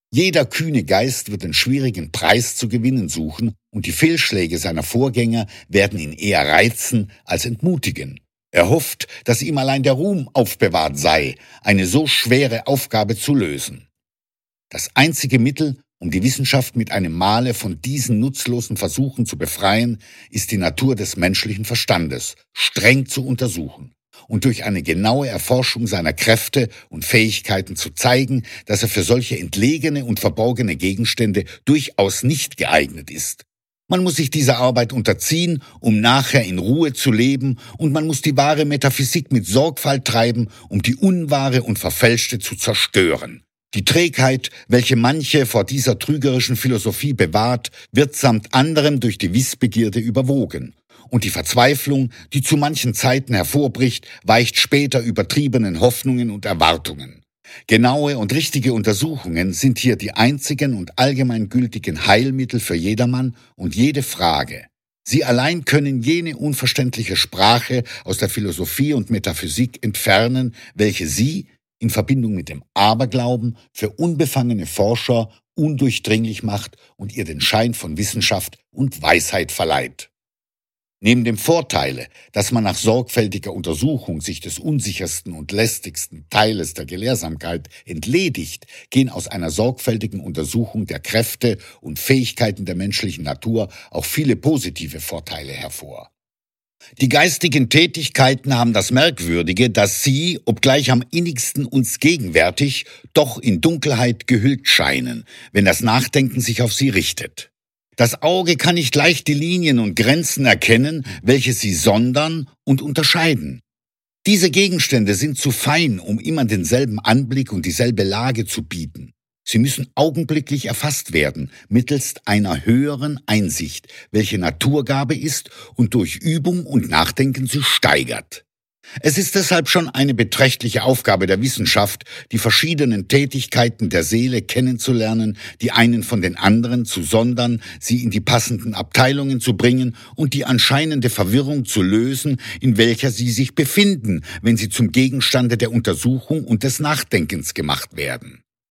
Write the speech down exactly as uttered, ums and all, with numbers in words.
Jeder kühne Geist wird den schwierigen Preis zu gewinnen suchen, und die Fehlschläge seiner Vorgänger werden ihn eher reizen als entmutigen. Er hofft, dass ihm allein der Ruhm aufbewahrt sei, eine so schwere Aufgabe zu lösen. Das einzige Mittel, um die Wissenschaft mit einem Male von diesen nutzlosen Versuchen zu befreien, ist die Natur des menschlichen Verstandes streng zu untersuchen und durch eine genaue Erforschung seiner Kräfte und Fähigkeiten zu zeigen, dass er für solche entlegene und verborgene Gegenstände durchaus nicht geeignet ist. Man muss sich dieser Arbeit unterziehen, um nachher in Ruhe zu leben, und man muss die wahre Metaphysik mit Sorgfalt treiben, um die unwahre und verfälschte zu zerstören. Die Trägheit, welche manche vor dieser trügerischen Philosophie bewahrt, wird samt anderem durch die Wissbegierde überwogen. Und die Verzweiflung, die zu manchen Zeiten hervorbricht, weicht später übertriebenen Hoffnungen und Erwartungen. Genaue und richtige Untersuchungen sind hier die einzigen und allgemeingültigen Heilmittel für jedermann und jede Frage. Sie allein können jene unverständliche Sprache aus der Philosophie und Metaphysik entfernen, welche sie, in Verbindung mit dem Aberglauben, für unbefangene Forscher undurchdringlich macht und ihr den Schein von Wissenschaft und Weisheit verleiht. Neben dem Vorteile, dass man nach sorgfältiger Untersuchung sich des unsichersten und lästigsten Teiles der Gelehrsamkeit entledigt, gehen aus einer sorgfältigen Untersuchung der Kräfte und Fähigkeiten der menschlichen Natur auch viele positive Vorteile hervor. Die geistigen Tätigkeiten haben das Merkwürdige, dass sie, obgleich am innigsten uns gegenwärtig, doch in Dunkelheit gehüllt scheinen, wenn das Nachdenken sich auf sie richtet. Das Auge kann nicht leicht die Linien und Grenzen erkennen, welche sie sondern und unterscheiden. Diese Gegenstände sind zu fein, um immer denselben Anblick und dieselbe Lage zu bieten. Sie müssen augenblicklich erfasst werden, mittelst einer höheren Einsicht, welche Naturgabe ist und durch Übung und Nachdenken sie steigert. Es ist deshalb schon eine beträchtliche Aufgabe der Wissenschaft, die verschiedenen Tätigkeiten der Seele kennenzulernen, die einen von den anderen zu sondern, sie in die passenden Abteilungen zu bringen und die anscheinende Verwirrung zu lösen, in welcher sie sich befinden, wenn sie zum Gegenstande der Untersuchung und des Nachdenkens gemacht werden.